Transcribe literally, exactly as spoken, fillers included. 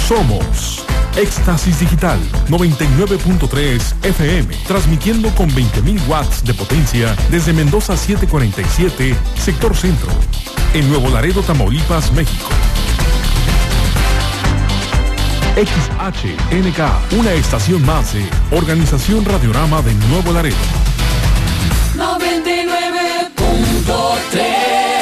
Somos Éxtasis Digital noventa y nueve punto tres F M, transmitiendo con veinte mil watts de potencia desde Mendoza setecientos cuarenta y siete, sector centro, en Nuevo Laredo, Tamaulipas, México. X H N K, una estación más de Organización Radiorama de Nuevo Laredo. noventa y nueve punto tres